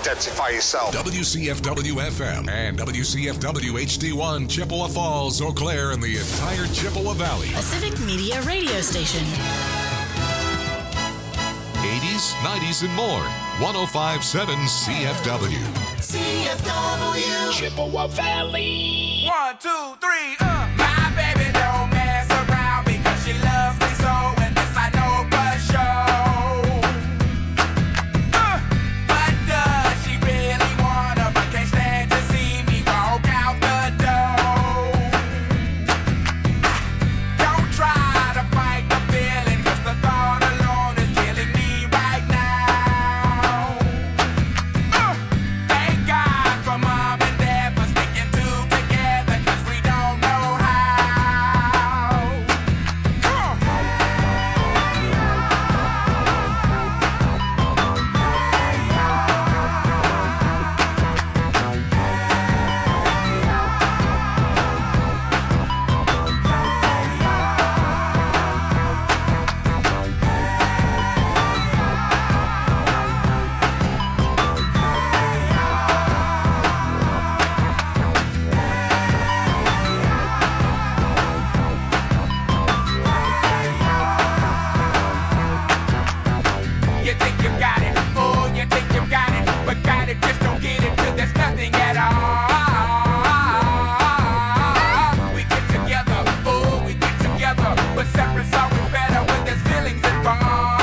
identify yourself. WCFW-FM and WCFW-HD1, Chippewa Falls, Eau Claire, and the entire Chippewa Valley. A Civic Media radio station. 80s, 90s, and more. 105.7 CFW. CFW. Chippewa Valley. 1, 2, 3, My baby don't mess around because she loves me so, and this I know for sure. But does she really wanna, but can't stand to see me walk out the door? Don't try to fight the feeling, 'cause the thought alone is killing me right now. Thank God for mom and dad for sticking together, 'cause we don't know how. You think you got it, oh, you think you got it, but got it, just don't get it till there's nothing at all. We get together, oh, we get together, but separate's always better when there's feelings involved.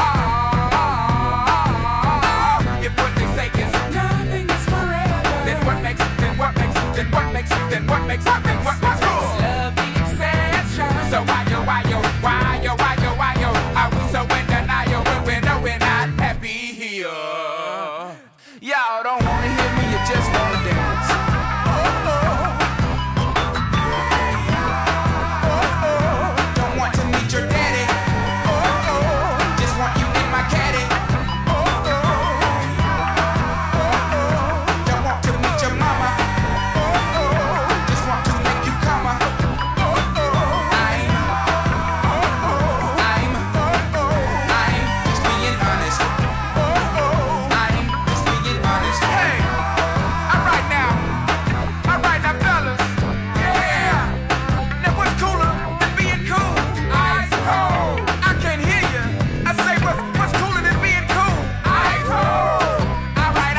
If what they say is nothing is forever, then what makes it, then what makes it, then what makes it, then what makes it, then what makes it? Love the exception. So why yo, are we so in denial when we know we're not happy here? Y'all don't wanna hear me, you just wanna dance. Don't want to meet your daddy. Just want you in my caddy. Don't want to meet your mama. Just want to make you come. I'm just being honest. I'm just being honest. Hey, all right now, fellas. Yeah. Now what's cooler than being cool? Ice cold. I can't hear you. I say what's cooler than being cool? Ice cold. All right.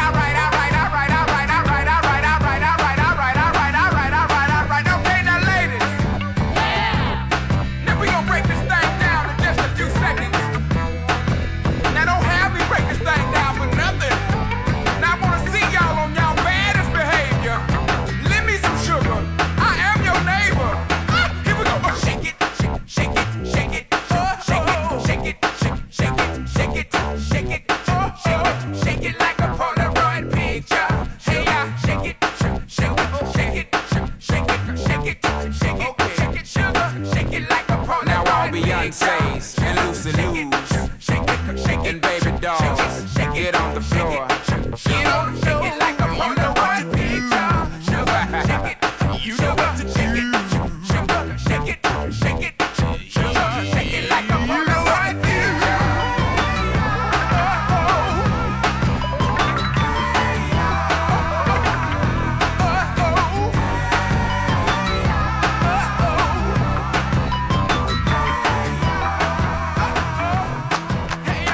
Okay, now ladies. Now we gonna break this thing down in just a few seconds. Now don't have me break this thing down for nothing. Now I wanna see y'all on y'all baddest behavior. Lend me some sugar. I am your neighbor. Here we go. Shake it, shake it, shake it, shake it, shake it, shake it, shake it, shake it, shake it, shake it like a Polaroid picture. Hey, shake it, shake it, shake it, shake it, shake it, shake it, shake it, sugar, shake it like a Polaroid. Now all Beyonce's and Lucy Lou's and baby dolls, get on the floor. Get on the floor. Shake it like a Polaroid picture. Sugar, shake it. You know what to shake it. Sugar, shake it, shake it. Sugar, shake it like a Polaroid picture. Hey,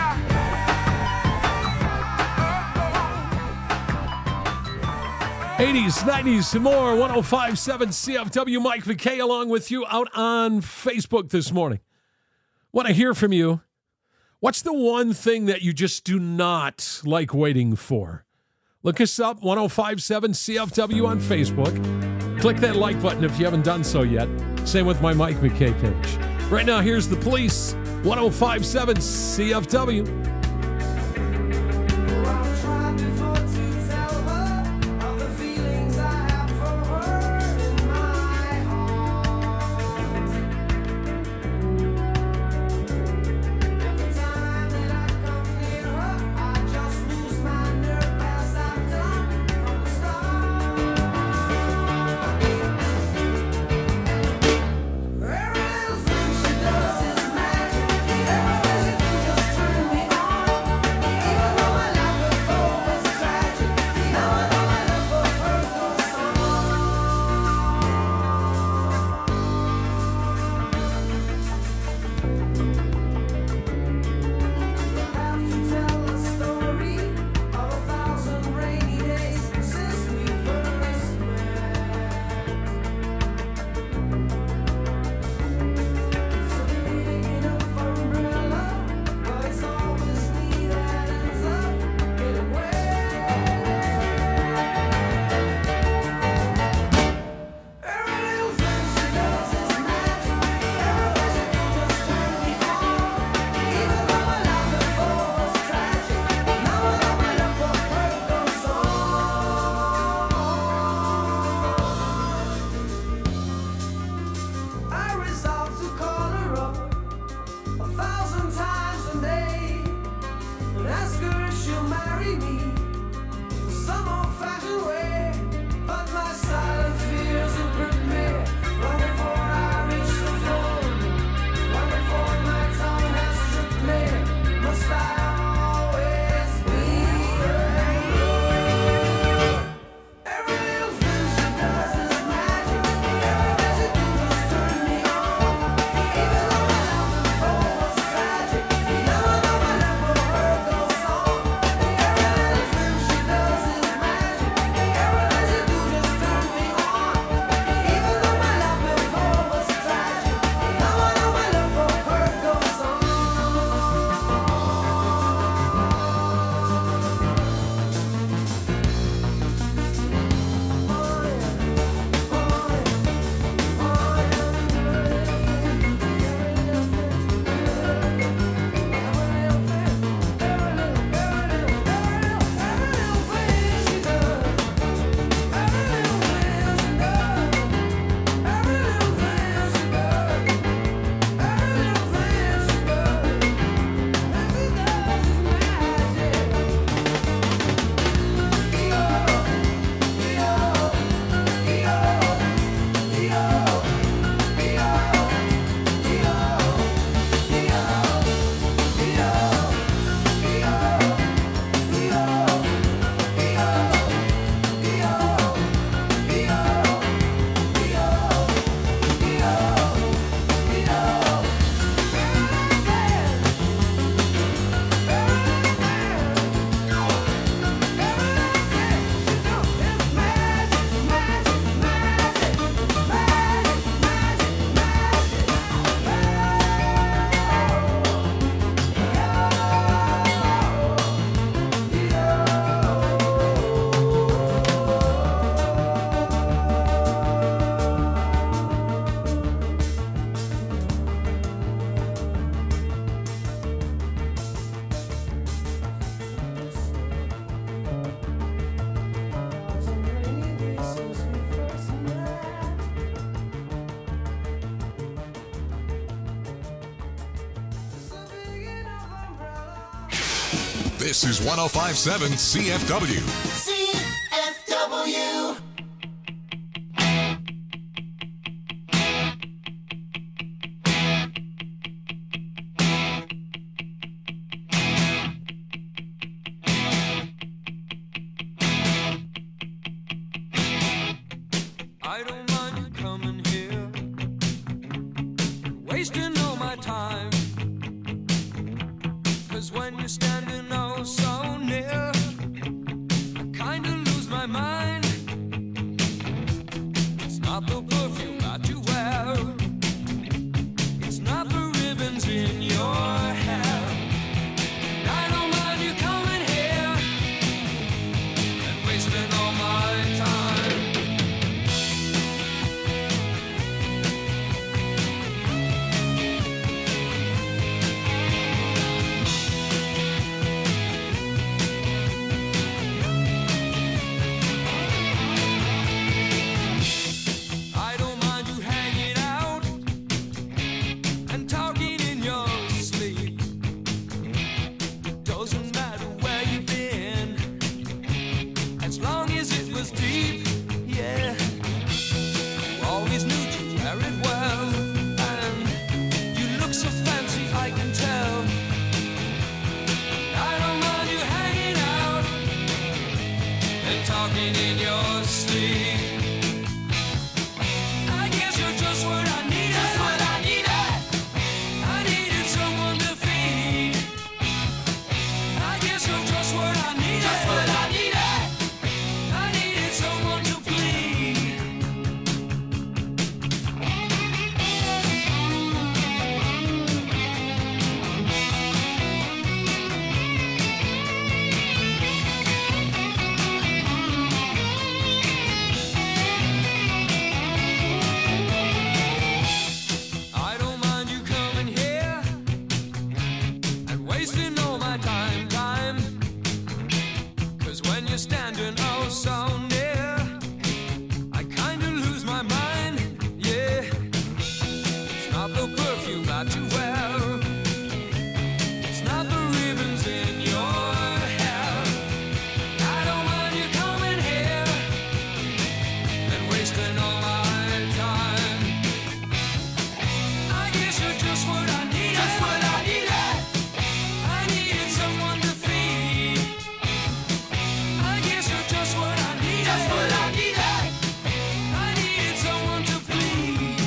80s, 90s, and more. 105.7 CFW. Mike McKay along with you out on Facebook this morning. Want to hear from you. What's the one thing that you just do not like waiting for? Look us up, 105.7 CFW on Facebook. Click that like button if you haven't done so yet. Same with my Mike McKay page. Right now, here's the Police, 105.7 CFW. Everything she does is magic. Everything just turns me on. This is 105.7 CFW. CFW. I don't mind you coming here, wasting all my time. 'Cause when you're standing oh so near, I kinda lose my mind. It's not the perfume that you wear, it's not the ribbons in your hair. And I don't mind you coming here and wasting all my time. I don't mind you hanging out and talking in your sleep. Doesn't matter where you've been, as long as it was deep, yeah. You always knew to wear it well, and you look so fancy, I can tell. I don't mind you hanging out and talking in your sleep. I guess you're just what I needed. Just what I needed. I needed someone to feed. I guess you're just what I needed. Just what I needed. I needed someone to bleed. I don't mind you coming here and wasting all my time. 'Cause when you're standing oh so near, I kinda lose my mind, yeah. It's not the perfume that you wear, it's not the ribbons in your hair. I don't mind you coming here and wasting all my time. I guess you're just what I needed. Just what I needed. I needed someone to feed. I guess you're just what I needed. Just what I needed. I needed someone to bleed.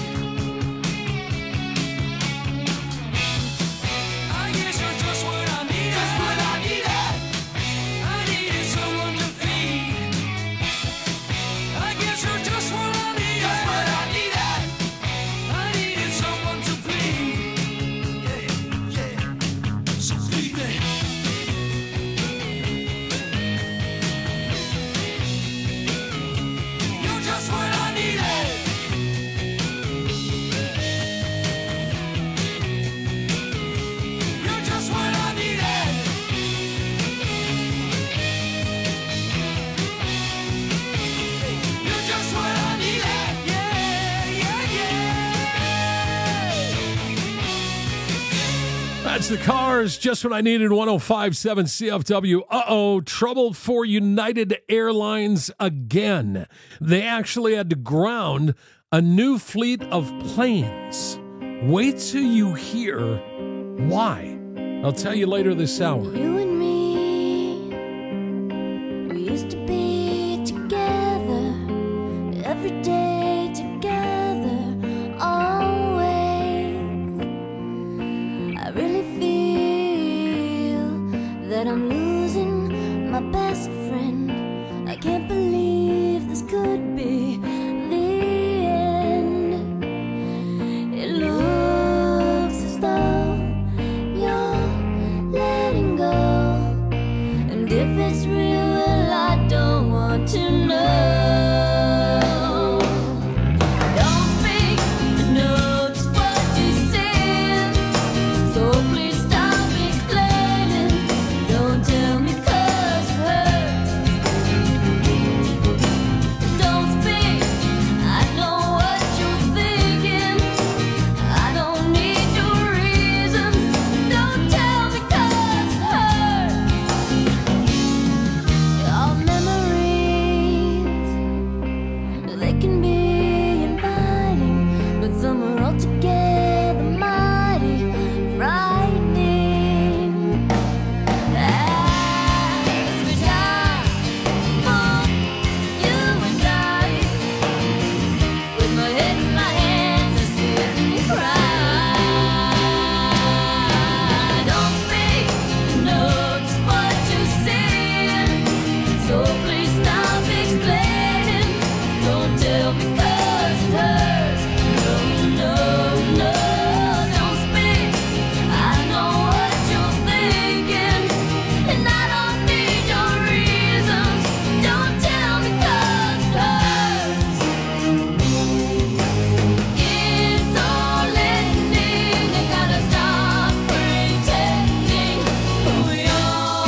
I guess you're just what I needed. Just what I needed. I needed someone to feed. I guess you're just what I needed. Just what I needed. I needed someone to bleed. Yeah, yeah. So bleed me. You're just what I needed. You're just what I needed. You're just what I needed. Yeah, yeah, yeah. That's the Cars, just what I needed, 105.7 CFW. Uh-oh, trouble for United Airlines again. They actually had to ground a new fleet of planes. Wait till you hear why. I'll tell you later this hour. You and me, we used to be together, every day together, always. I really feel that I'm losing my best friend. I can't believe this could be the end. It looks as though you're letting go. They can be inviting, but some are altogether mighty frightening. As we die for you and I, with my head in my hands, I sit and cry. Don't speak, know just what you're saying, so please stop explaining. Don't tell because it hurts. No, no, no, don't speak. I know what you're thinking, and I don't need your reasons. Don't tell because it hurts. It's all ending. You gotta stop pretending who you are.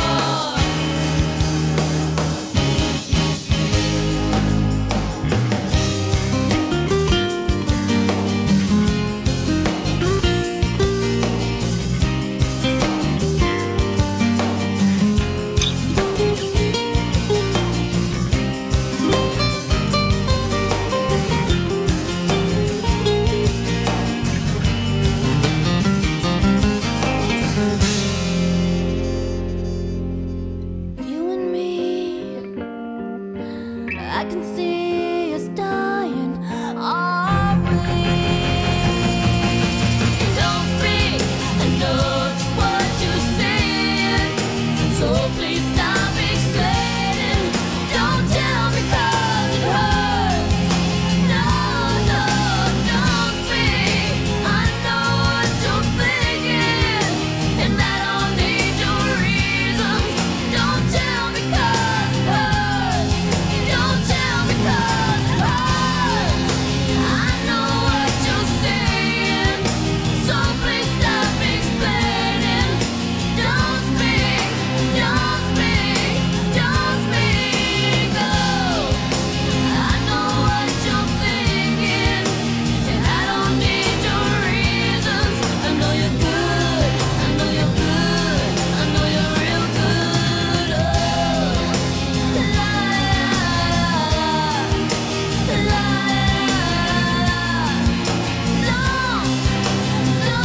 You and me, I can see us dying, are we? Don't speak, I know just what you're saying, so please stop explaining. Don't tell me 'cause it hurts. No, no, don't speak. I know what you're thinking, and I don't need your reasons. Don't tell me 'cause it hurts. Don't tell me 'cause it hurts. I know what you're saying, so please stop explaining. Don't speak, don't speak, don't speak. Oh, I know what you're thinking, and I don't need your reasons. I know you're good, I know you're good, I know you're real good. Oh, la la la la. No, no.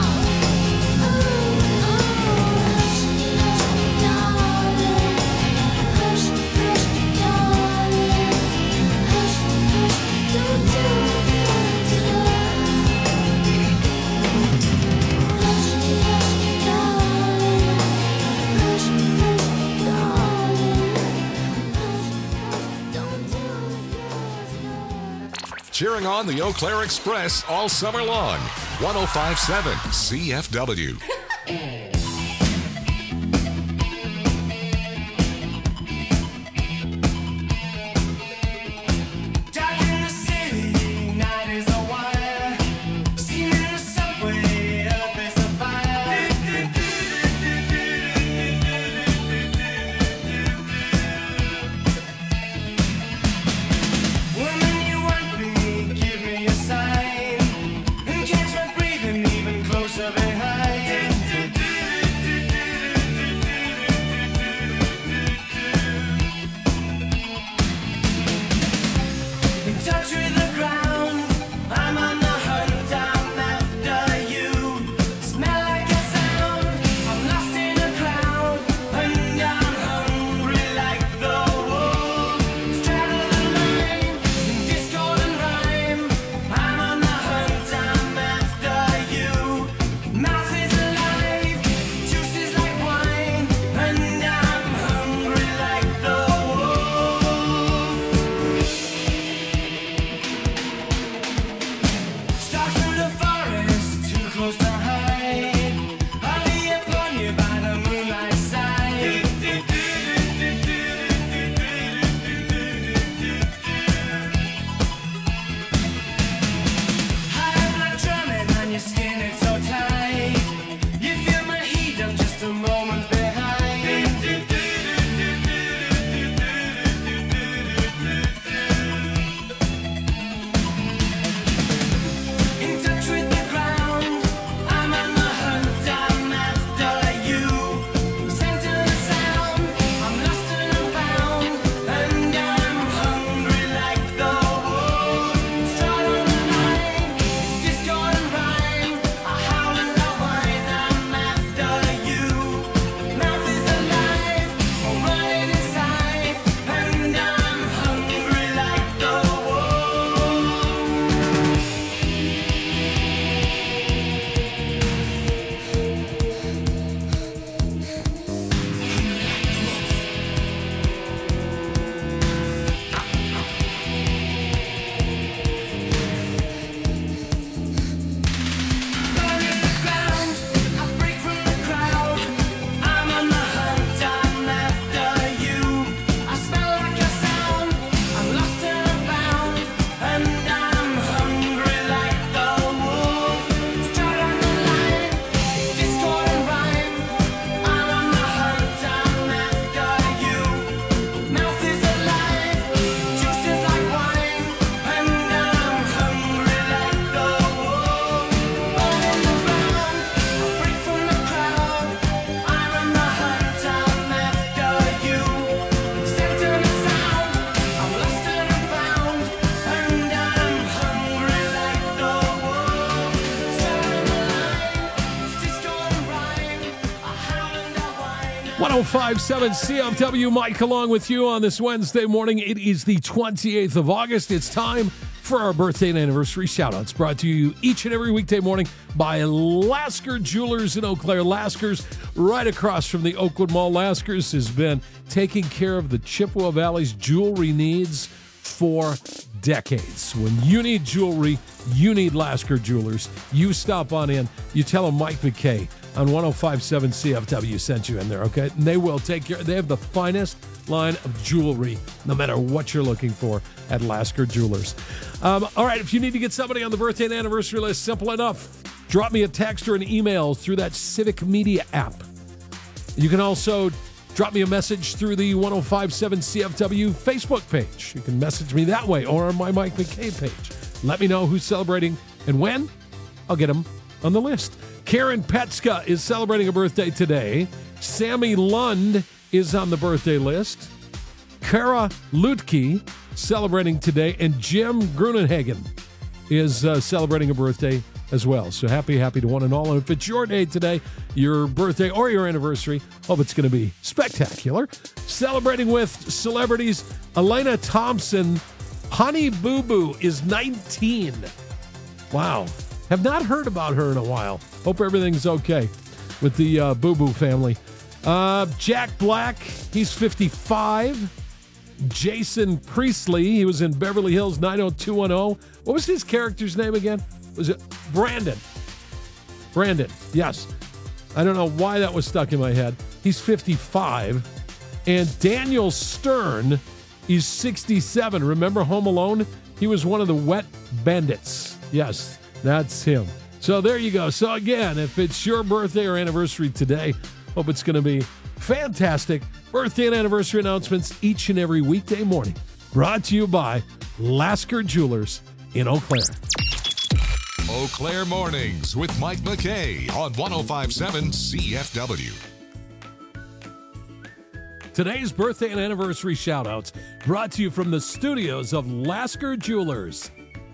Hush, darling. Hush, hush, darling. Hush, hush, don't do it. Hush, hush, darling. Hush, hush, darling. Hush, hush, don't do it. Cheering on the Eau Claire Express all summer long. 105.7 CFW. Dark in the city, night is a wire. Steam in the subway, earth is a fire. Woman, you want me, give me a sign. And catch my breathing even closer behind. In touch with the ground, I'm on the hunt, I'm after you. Smell like a sound, I'm lost in a crowd, and I'm hungry like the wolf. Straddle the line, in discord and rhyme, I'm on the hunt, I'm after you. Mouth is alive, juice is like wine, and I'm hungry like the wolf. 1057 CFW, Mike along with you on this Wednesday morning. It is the 28th of August. It's time for our birthday and anniversary shout-outs, brought to you each and every weekday morning by Lasker Jewelers in Eau Claire. Lasker's right across from the Oakwood Mall. Lasker's has been taking care of the Chippewa Valley's jewelry needs for decades. When you need jewelry, you need Lasker Jewelers. You stop on in, you tell them Mike McKay on 1057 CFW sent you in there, okay? And they will take care. They have the finest line of jewelry, no matter what you're looking for at Lasker Jewelers. All right, if you need to get somebody on the birthday and anniversary list, simple enough. Drop me a text or an email through that Civic Media app. You can also drop me a message through the 1057 CFW Facebook page. You can message me that way or on my Mike McKay page. Let me know who's celebrating and when. I'll get them on the list. Karen Petska is celebrating a birthday today. Sammy Lund is on the birthday list. Kara Lutke celebrating today. And Jim Grunenhagen is celebrating a birthday as well. So happy to one and all. And if it's your day today, your birthday or your anniversary, hope it's going to be spectacular. Celebrating with celebrities, Elena Thompson. Honey Boo Boo is 19. Wow. Have not heard about her in a while. Hope everything's okay with the Boo Boo family. Jack Black, he's 55. Jason Priestley, he was in Beverly Hills 90210. What was his character's name again? Was it Brandon? Brandon, yes. I don't know why that was stuck in my head. He's 55. And Daniel Stern, he's 67. Remember Home Alone? He was one of the Wet Bandits. Yes, that's him. So there you go. So again, if it's your birthday or anniversary today, hope it's going to be fantastic. Birthday and anniversary announcements each and every weekday morning. Brought to you by Lasker Jewelers in Eau Claire. Eau Claire Mornings with Mike McKay on 1057 CFW. Today's birthday and anniversary shout-outs brought to you from the studios of Lasker Jewelers.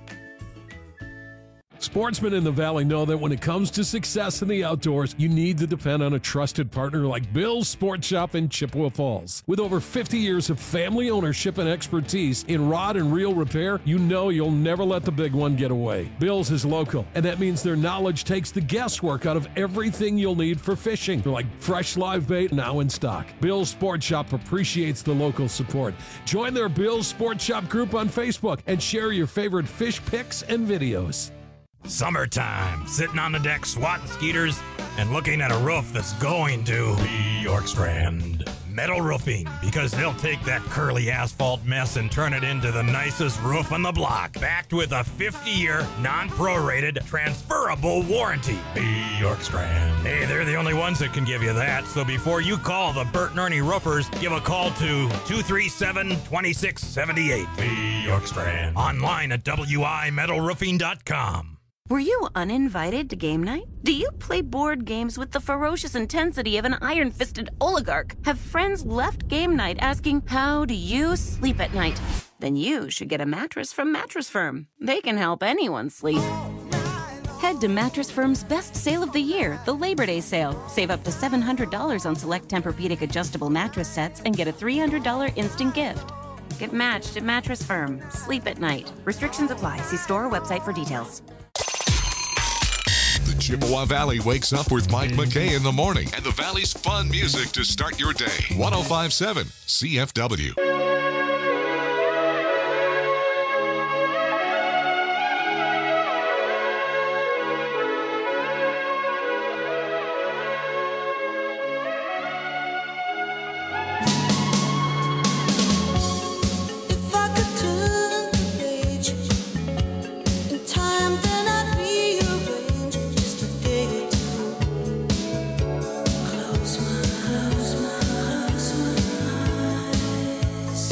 Sportsmen in the Valley know that when it comes to success in the outdoors, you need to depend on a trusted partner like Bill's Sport Shop in Chippewa Falls. With over 50 years of family ownership and expertise in rod and reel repair, you know you'll never let the big one get away. Bill's is local, and that means their knowledge takes the guesswork out of everything you'll need for fishing, like fresh live bait now in stock. Bill's Sport Shop appreciates the local support. Join their Bill's Sport Shop group on Facebook and share your favorite fish pics and videos. Summertime, sitting on the deck swatting skeeters and looking at a roof that's going to be York Strand Metal Roofing, because they'll take that curly asphalt mess and turn it into the nicest roof on the block, backed with a 50-year non-prorated transferable warranty. Be York Strand. Hey, they're the only ones that can give you that, so before you call the Bert and Ernie Roofers, give a call to 237-2678. Be York Strand. Online at wimetalroofing.com. Were you uninvited to game night? Do you play board games with the ferocious intensity of an iron-fisted oligarch? Have friends left game night asking, how do you sleep at night? Then you should get a mattress from Mattress Firm. They can help anyone sleep. Head to Mattress Firm's best sale of the year, the Labor Day sale. Save up to $700 on select Tempur-Pedic adjustable mattress sets and get a $300 instant gift. Get matched at Mattress Firm. Sleep at night. Restrictions apply. See store or website for details. The Chippewa Valley wakes up with Mike McKay in the morning and the Valley's fun music to start your day. 1057 CFW. If I could turn the page in time, then I'd rearrange just a day or two. Close my eyes.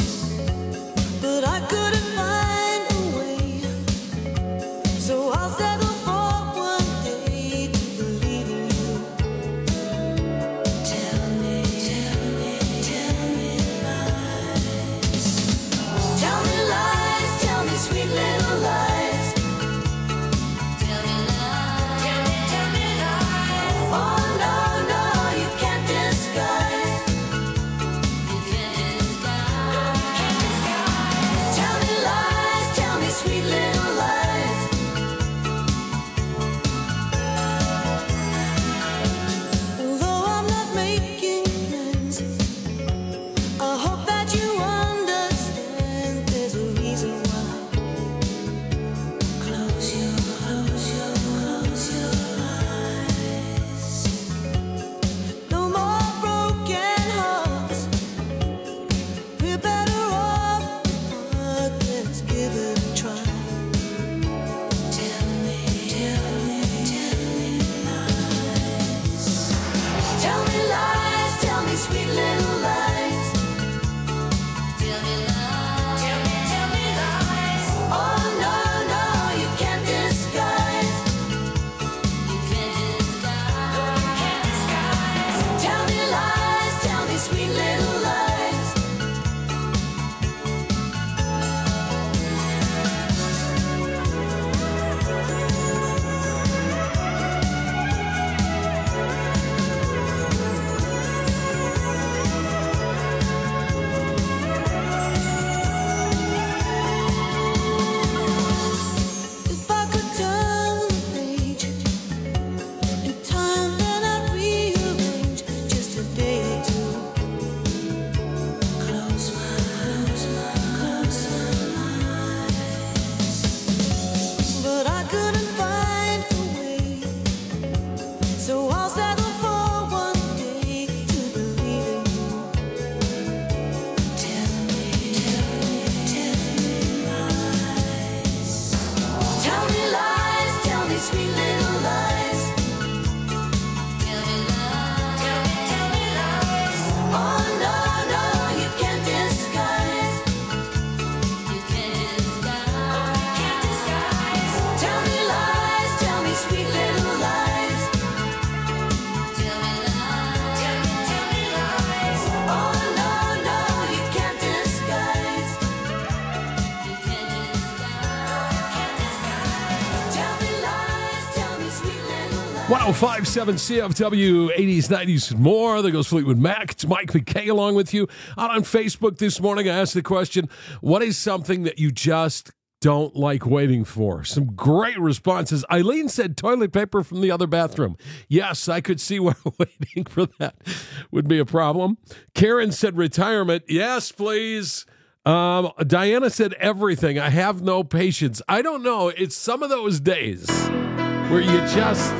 1057 CFW, 80s, 90s, and more. There goes Fleetwood Mac. It's Mike McKay along with you. Out on Facebook this morning, I asked the question, what is something that you just don't like waiting for? Some great responses. Eileen said toilet paper from the other bathroom. Yes, I could see where waiting for that would be a problem. Karen said retirement. Yes, please. Diana said everything. I have no patience. I don't know. It's some of those days where you just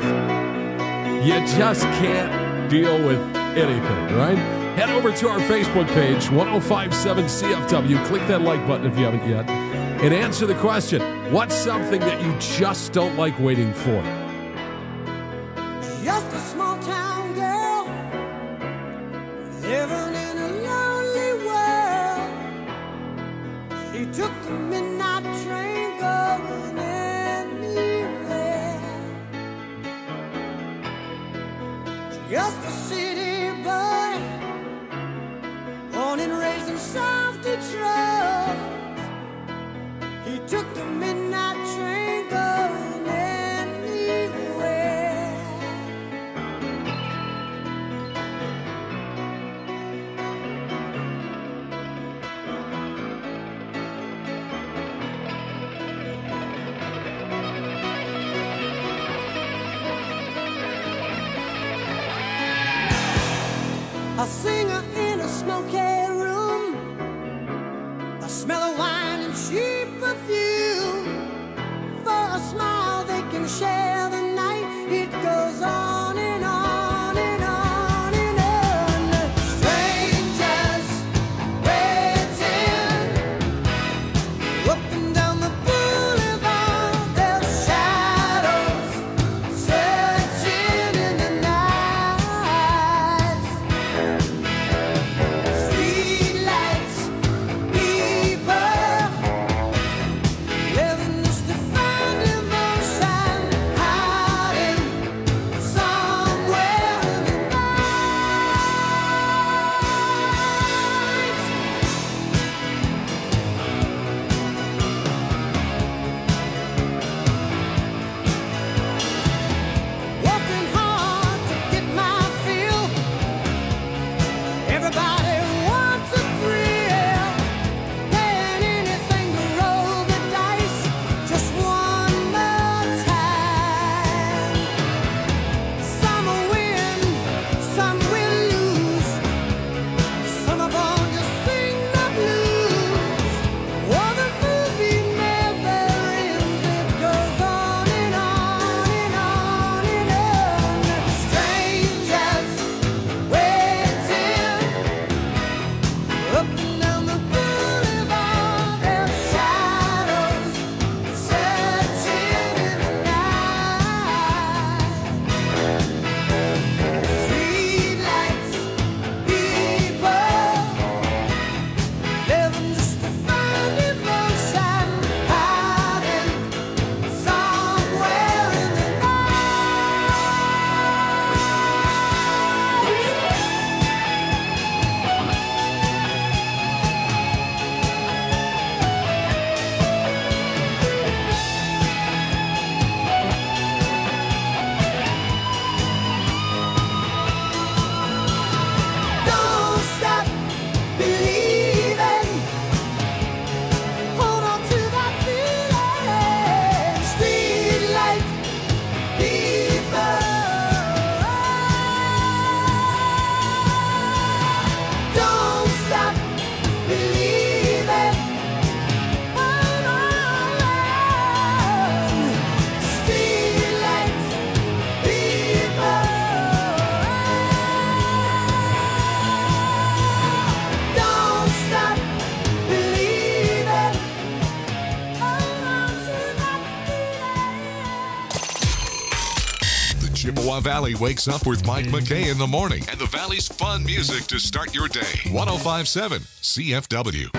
can't deal with anything, right? Head over to our Facebook page, 1057 CFW. Click that like button if you haven't yet. And answer the question, what's something that you just don't like waiting for? Just a small town girl living in a lonely world. She took the midnight train going anywhere. Just a city boy, born and raised in South Detroit. He took the midnight train going anywhere. A singer in a smoky room, a smell of wine and cheap perfume. For a smile they can share the night. It goes on and on and on and on. Strangers waiting up and down the boulevard. Their shadows searching in the night. Streetlights, people living just to find emotion, hiding somewhere in the night. Working hard to get my fill. Everybody wants a thrill. Paying anything to roll the dice just one more time. Some will win, some will lose. Some of them just sing the blues. Oh, the movie never ends. It goes on and on and on and on. Strangers waiting up and down the boulevard. Their shadows searching in the night. Streetlights, people living just to find emotion, hiding somewhere in the Don't stop believing. Hold on to that feeling. Streetlight people. Don't stop believing. Hold on. Streetlight people. Don't stop believing. Hold on to that feeling. The Chippewa Valley wakes up with Mike McKay in the morning and the Valley's fun music to start your day. 1057 CFW.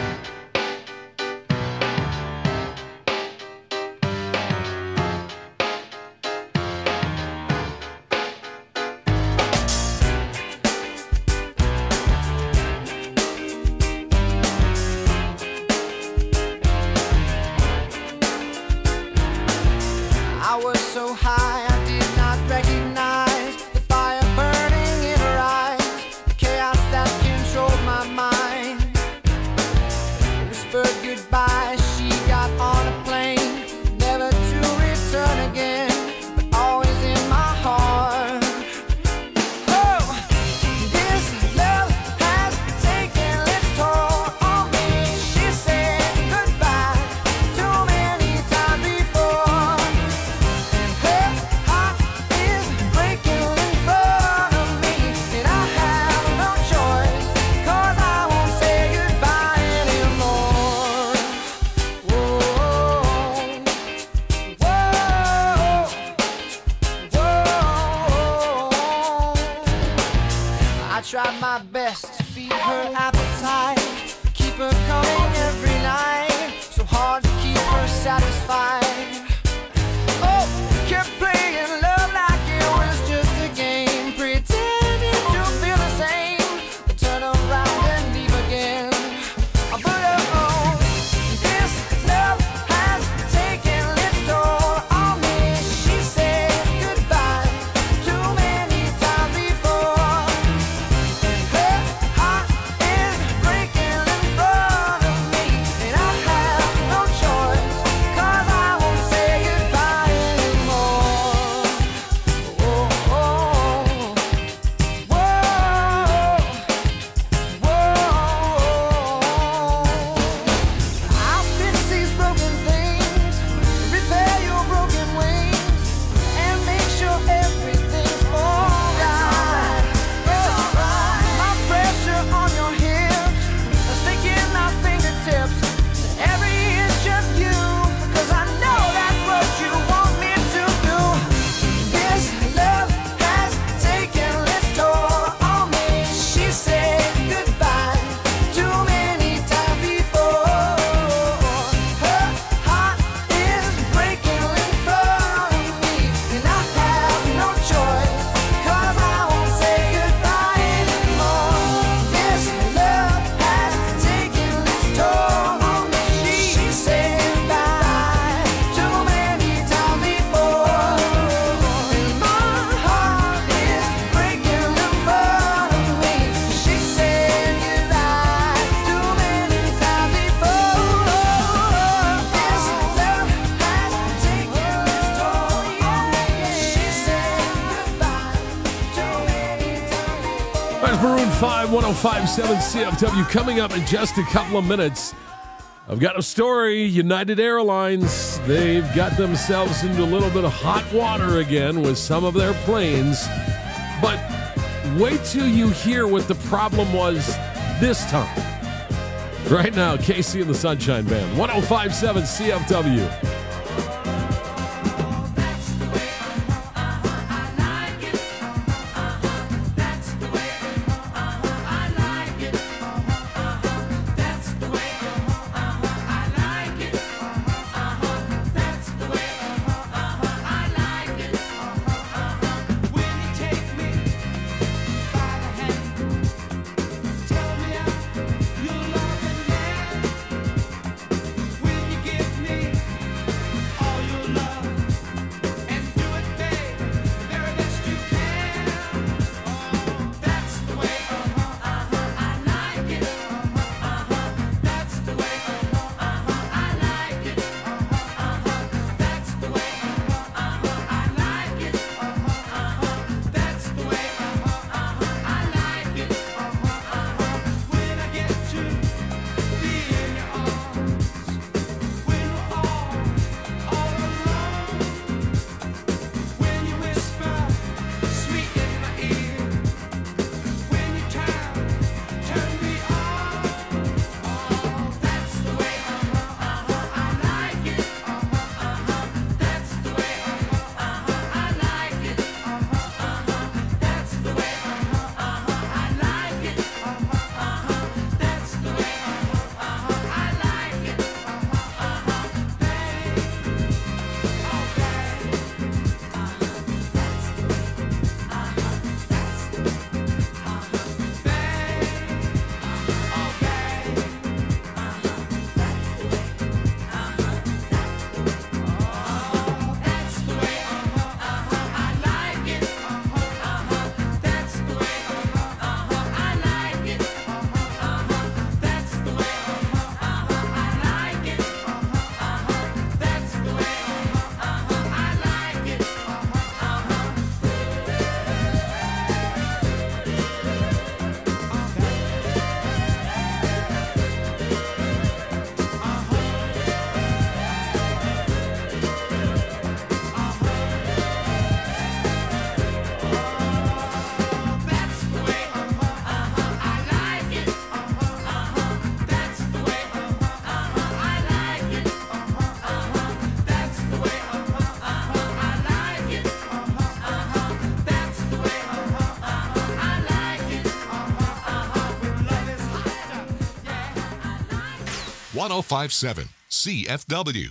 I was so high I did not recognize tried my best to feed her appetite, keep her coming every night. So hard to keep her satisfied. Oh, kept playing love like it was just a game, pretending to feel the same, but turn around and leave again. But oh, this love has taken its toll on me. She said goodbye too many times before, and her heart is breaking in front of me, and I have no choice, 'cause I won't say goodbye anymore. Oh, oh, whoa, whoa. I'll fix these broken things, repair your broken wings, and make sure everything's alright. It's alright. My pressure on your hips, sticking my fingertips to every inch of you, 'cause I know that's what you want me to do. This love has taken its toll on me. She said goodbye too many times before. Her heart is breaking in front of me, and I have no choice, 'cause I won't say goodbye anymore. This love has taken its toll on me. She said goodbye too many times before, and my heart is breaking in front of me. She said goodbye too many times before. This love has taken its toll on me. She said goodbye too many times before. There's Maroon 5, 1057 CFW. Coming up in just a couple of minutes, I've got a story. United Airlines, they've got themselves into a little bit of hot water again with some of their planes. But wait till you hear what the problem was this time. Right now, Casey and the Sunshine Band, 1057 CFW. Will you give me 1057 CFW.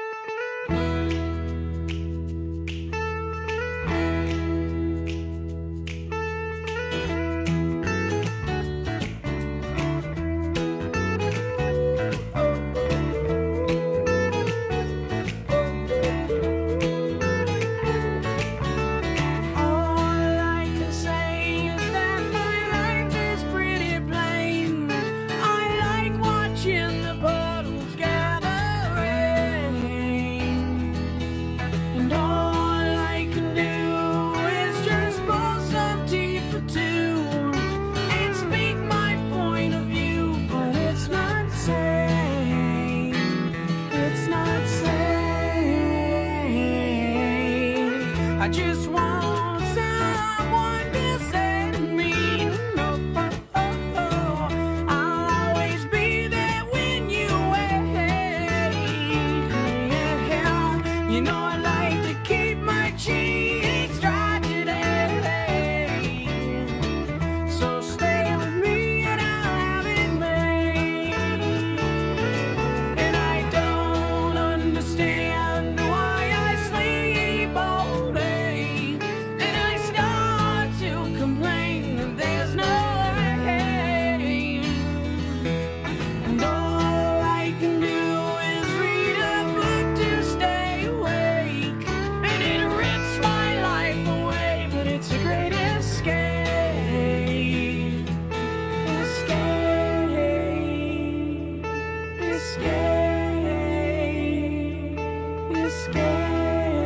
I just want someone to say to me, I'll always be there when you wait. You know I like to keep my cheeks dry today. So stay with me and I'll have it made. And I don't understand why I sleep all day. And I start to complain that there's no rain. And all I can do is read a book to stay awake. And it rips my life away, but it's a great escape. Escape. Escape.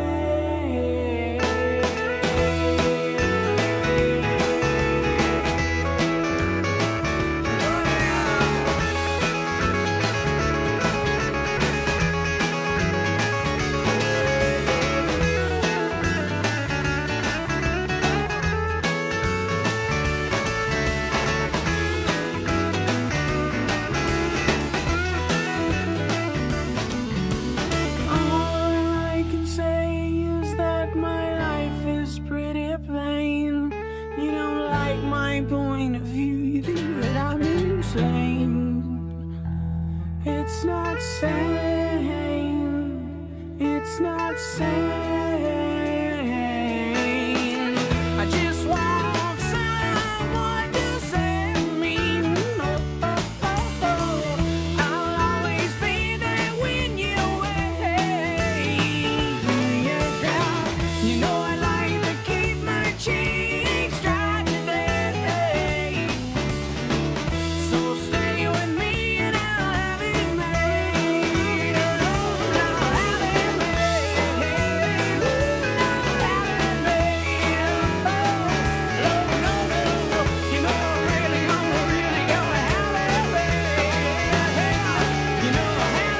All I can say is that my life is pretty plain. You don't like my point of view, you think that I'm insane. It's not sane. It's not sane. I just want someone to say to me, I'll always be there when you wait. You know I like to keep my cheeks dry today. So stay with me and I'll have it made. I'll have it made. I'll have it made. No, you know I'm really gonna have it made. You know I have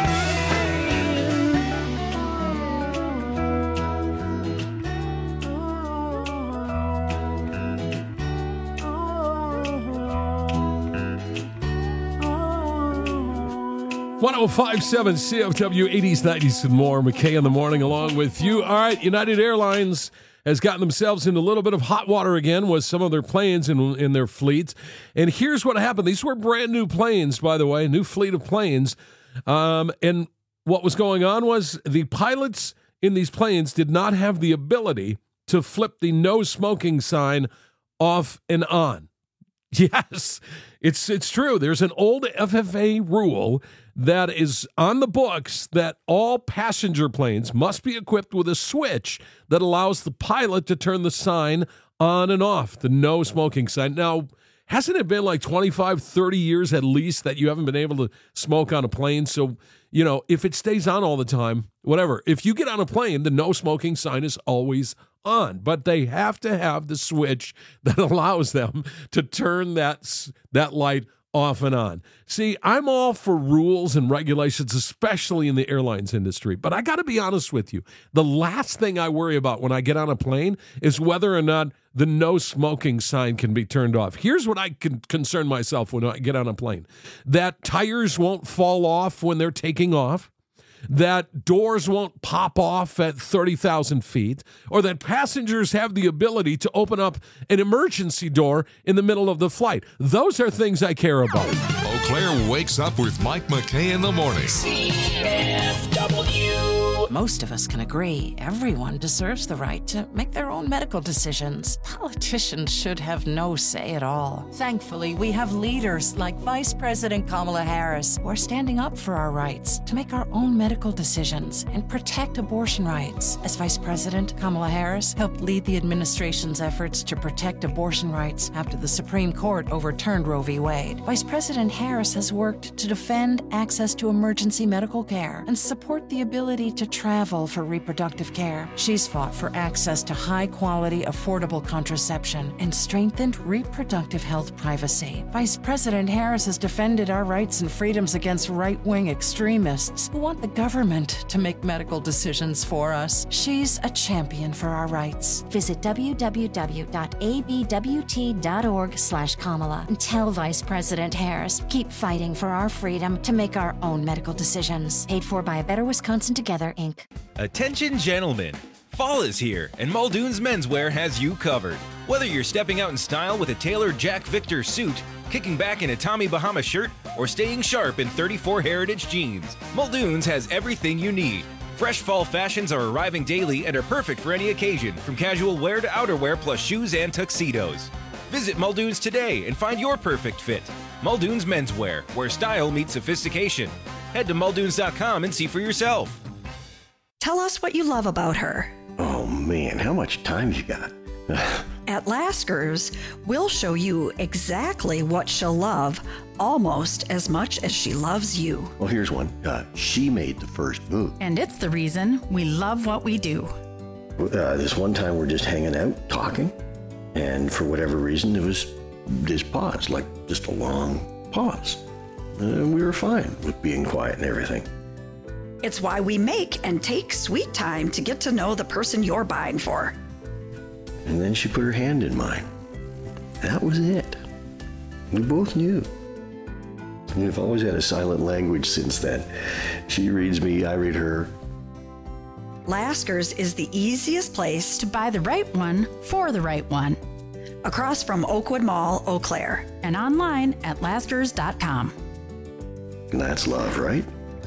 it made. 1057 CFW 80s, 90s, and more. McKay in the morning along with you. All right, United Airlines has gotten themselves into a little bit of hot water again with some of their planes in their fleets. And here's what happened. These were brand new planes, by the way, a new fleet of planes. And what was going on was the pilots in these planes did not have the ability to flip the no smoking sign off and on. Yes, it's true. There's an old FFA rule that is on the books that all passenger planes must be equipped with a switch that allows the pilot to turn the sign on and off, the no smoking sign. Now, hasn't it been like 25, 30 years at least that you haven't been able to smoke on a plane? So, you know, if it stays on all the time, whatever. If you get on a plane, the no smoking sign is always on, but they have to have the switch that allows them to turn that light off and on. See, I'm all for rules and regulations, especially in the airlines industry, but I got to be honest with you. The last thing I worry about when I get on a plane is whether or not the no smoking sign can be turned off. Here's what I can concern myself when I get on a plane: that tires won't fall off when they're taking off, that doors won't pop off at 30,000 feet, or that passengers have the ability to open up an emergency door in the middle of the flight. Those are things I care about. Eau Claire wakes up with Mike McKay in the morning. CFW. Most of us can agree everyone deserves the right to make their own medical decisions. Politicians should have no say at all. Thankfully, we have leaders like Vice President Kamala Harris who are standing up for our rights to make our own medical decisions and protect abortion rights. As Vice President, Kamala Harris helped lead the administration's efforts to protect abortion rights after the Supreme Court overturned Roe v. Wade. Vice President Harris has worked to defend access to emergency medical care and support the ability to travel for reproductive care. She's fought for access to high-quality, affordable contraception and strengthened reproductive health privacy. Vice President Harris has defended our rights and freedoms against right-wing extremists who want the government to make medical decisions for us. She's a champion for our rights. Visit www.abwt.org/Kamala and tell Vice President Harris, keep fighting for our freedom to make our own medical decisions. Paid for by Better Wisconsin Together, Inc. Attention gentlemen, fall is here and Muldoon's Menswear has you covered. Whether you're stepping out in style with a tailored Jack Victor suit, kicking back in a Tommy Bahama shirt, or staying sharp in 34 Heritage jeans, Muldoon's has everything you need. Fresh fall fashions are arriving daily and are perfect for any occasion, from casual wear to outerwear plus shoes and tuxedos. Visit Muldoon's today and find your perfect fit. Muldoon's Menswear, where style meets sophistication. Head to muldoons.com and see for yourself. Tell us what you love about her. Oh man, how much time you got? At Lasker's, we'll show you exactly what she'll love, almost as much as she loves you. Well, here's one. She made the first move. And it's the reason we love what we do. This one time we're just hanging out, talking, and for whatever reason, it was this pause, like just a long pause. And we were fine with being quiet and everything. It's why we make and take sweet time to get to know the person you're buying for. And then she put her hand in mine. That was it. We both knew. We've always had a silent language since then. She reads me, I read her. Lasker's is the easiest place to buy the right one for the right one. Across from Oakwood Mall, Eau Claire. And online at laskers.com. And that's love, right?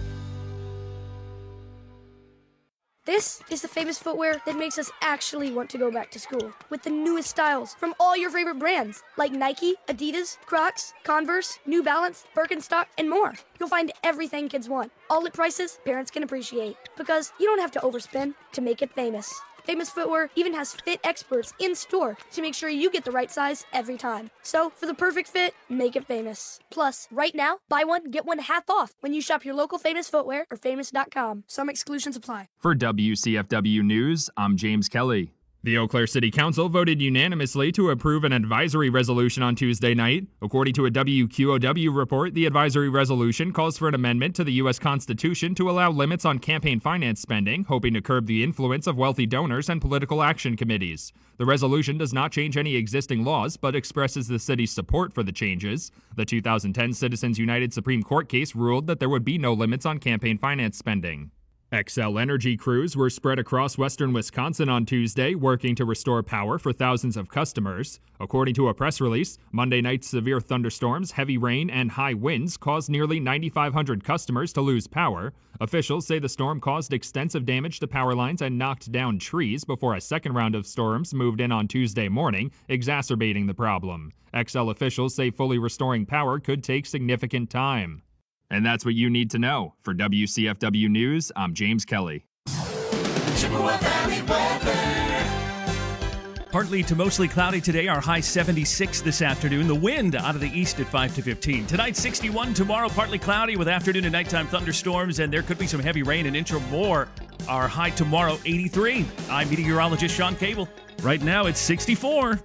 This is the famous footwear that makes us actually want to go back to school. With the newest styles from all your favorite brands, like Nike, Adidas, Crocs, Converse, New Balance, Birkenstock, and more. You'll find everything kids want, all at prices parents can appreciate. Because you don't have to overspend to make it famous. Famous Footwear even has fit experts in store to make sure you get the right size every time. So, for the perfect fit, make it famous. Plus, right now, buy one, get one half off when you shop your local Famous Footwear or famous.com. Some exclusions apply. For WCFW News, I'm James Kelly. The Eau Claire City Council voted unanimously to approve an advisory resolution on Tuesday night. According to a WQOW report, the advisory resolution calls for an amendment to the U.S. Constitution to allow limits on campaign finance spending, hoping to curb the influence of wealthy donors and political action committees. The resolution does not change any existing laws, but expresses the city's support for the changes. The 2010 Citizens United Supreme Court case ruled that there would be no limits on campaign finance spending. Xcel Energy crews were spread across western Wisconsin on Tuesday, working to restore power for thousands of customers. According to a press release, Monday night's severe thunderstorms, heavy rain, and high winds caused nearly 9,500 customers to lose power. Officials say the storm caused extensive damage to power lines and knocked down trees before a second round of storms moved in on Tuesday morning, exacerbating the problem. Xcel officials say fully restoring power could take significant time. And that's what you need to know. For WCFW News, I'm James Kelly. Chippewa Valley weather. Partly to mostly cloudy today, our high 76 this afternoon. The wind out of the east at 5 to 15. Tonight, 61. Tomorrow, partly cloudy with afternoon and nighttime thunderstorms, and there could be some heavy rain, an inch or more. Our high tomorrow, 83. I'm meteorologist Sean Cable. Right now, it's 64.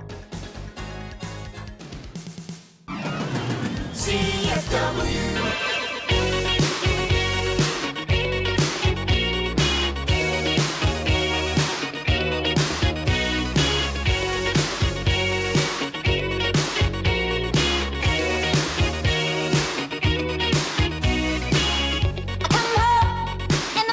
CFW. And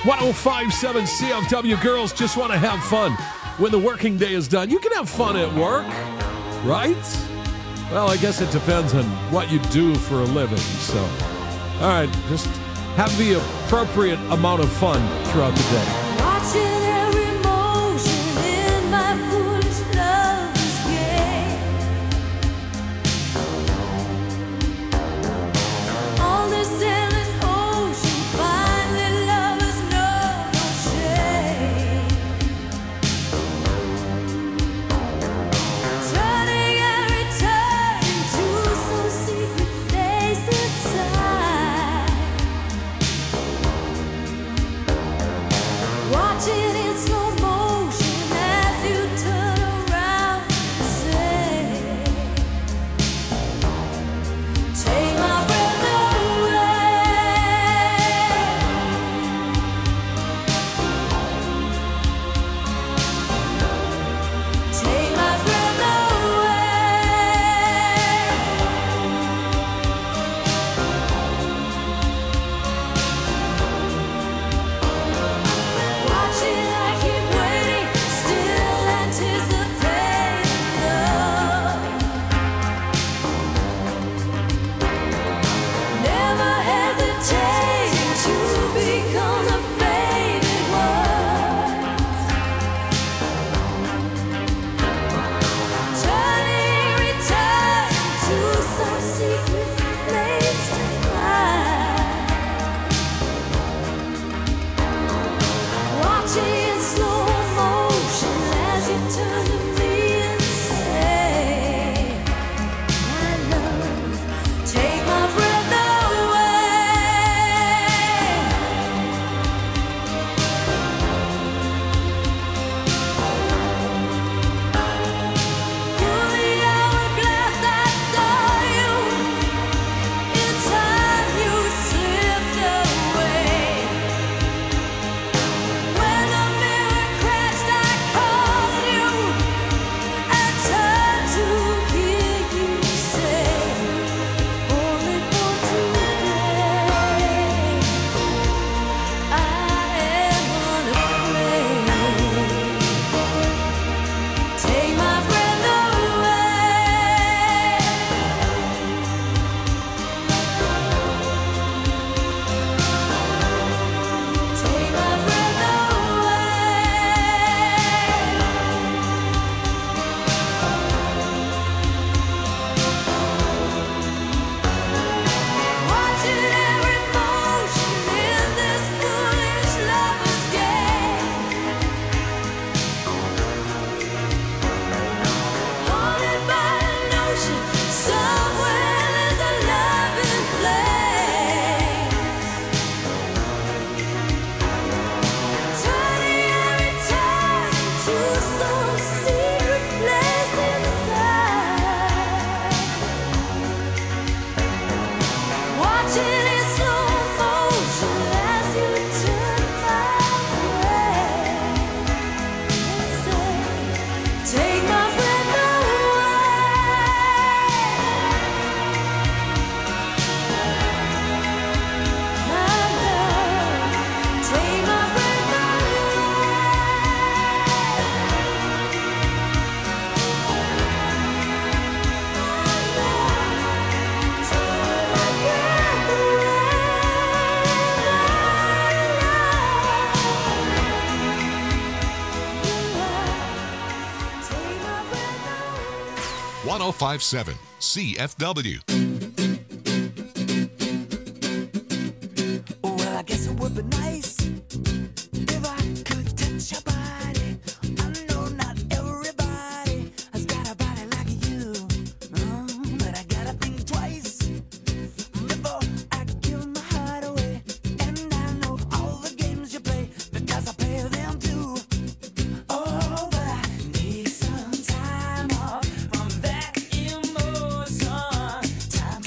1057 CFW. Girls just want to have fun when the working day is done. You can have fun at work, right? Well, I guess it depends on what you do for a living. So, all right, just have the appropriate amount of fun throughout the day. Watching every motion in my foolish lover's game. On this endless ocean, finally lovers know no shame. Turning every turn into some secret place inside. Watching in slow motion as you turn around and say, take my breath away. Take my breath away. Watching, I keep waiting, still anticipating love. Never hesitating to become the faded one. Turning, returning to some secret place to hide. Watching in slow motion as you turn to me and say, my love, take my breath away. Through the hourglass I saw you. In time you slipped away. When the mirror crashed, I called you. I turned to hear you say, only for today. I am unafraid. Take my breath away. Take my breath away. Watching every motion in this foolish lover's game. Haunted by a notion, somewhere there's a love in flames. Turning every turn to some secret place inside. Watching in slow motion as you turn my way and say, take my breath away. My love, take my breath away. 1057 CFW. Well, I guess it would be nice if I could touch your body. I know not everybody has got a body like you, but I gotta think twice before I give my heart away. And I know all the games you play because I play them too. Oh, but I need some time off from that emotion. Time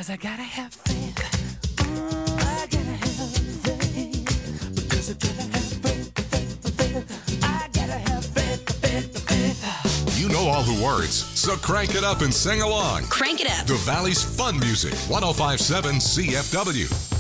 'cause I gotta have faith. I gotta have faith. Because I gotta have faith. I gotta have faith. You know all the words, so crank it up and sing along. Crank it up. The Valley's fun music, 105.7 CFW.